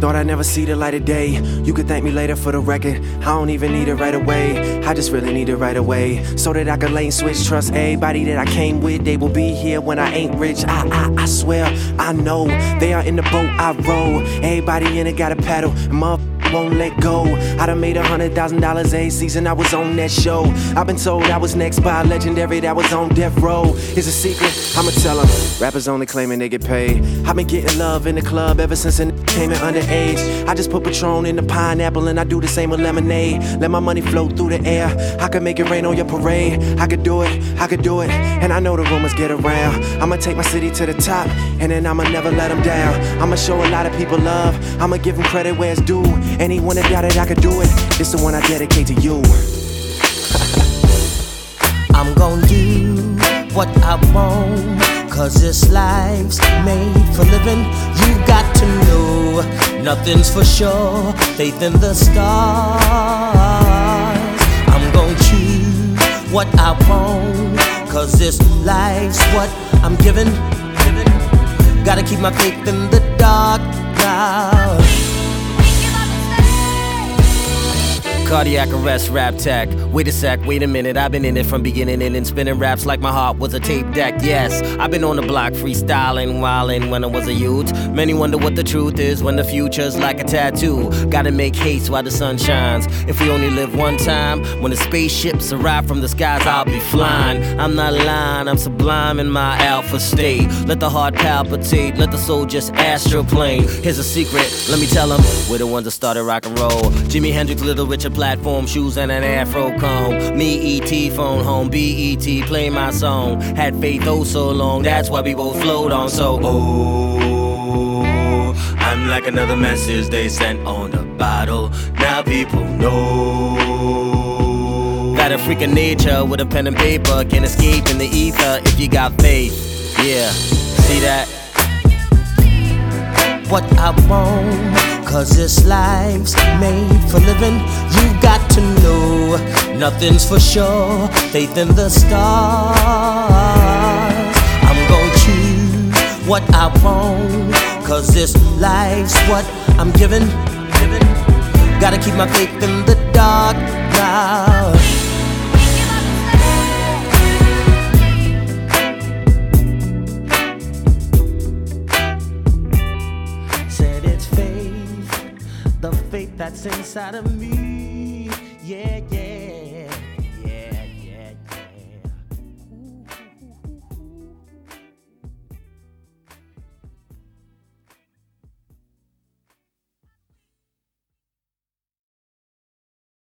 Thought I'd never see the light of day. You could thank me later for the record. I don't even need it right away. I just really need it right away. So that I can lane switch. Trust everybody that I came with. They will be here when I ain't rich. I swear, I know. They are in the boat I row. Everybody in it got a paddle. And won't let go. I done made $100,000 a season. I was on that show. I've been told I was next by a legendary that was on death row. It's a secret, I'ma tell them. Rappers only claiming they get paid. I've been getting love in the club ever since I came in underage. I just put Patron in the pineapple and I do the same with lemonade. Let my money float through the air. I could make it rain on your parade. I could do it, and I know the rumors get around. I'ma take my city to the top, and then I'ma never let them down. I'ma show a lot of people love. I'ma give them credit where it's due. Anyone that doubted I could do it, this the one I dedicate to you. I'm gon' do what I want, 'cause this life's made for living. You got to know, nothing's for sure. Faith in the stars. I'm gon' choose what I want, 'cause this life's what I'm giving. Gotta keep my faith in the dark now. Cardiac arrest, rap tech. Wait a sec, wait a minute. I've been in it from beginning and spinning raps like my heart was a tape deck. Yes, I've been on the block freestyling, wildin' when I was a youth. Many wonder what the truth is when the future's like a tattoo. Gotta make haste while the sun shines. If we only live one time, when the spaceships arrive from the skies, I'll be flying. I'm not lying, I'm sublime in my alpha state. Let the heart palpitate, let the soul just astroplane. Here's a secret, let me tell them. We're the ones that started rock and roll. Jimi Hendrix, Little Richard, platform shoes and an afro comb. Me, E.T., phone home, B.E.T., play my song. Had faith oh so long, that's why we both flowed on. So, oh, I'm like another message they sent on the bottle. Now people know. Got a freak of nature with a pen and paper. Can't escape in the ether if you got faith. Yeah, see that? What I want, 'cause this life's made for living. You got to know, nothing's for sure. Faith in the stars. I'm gon' choose what I want, 'cause this life's what I'm giving. Gotta keep my faith in the dark now. The faith that's inside of me, yeah, yeah.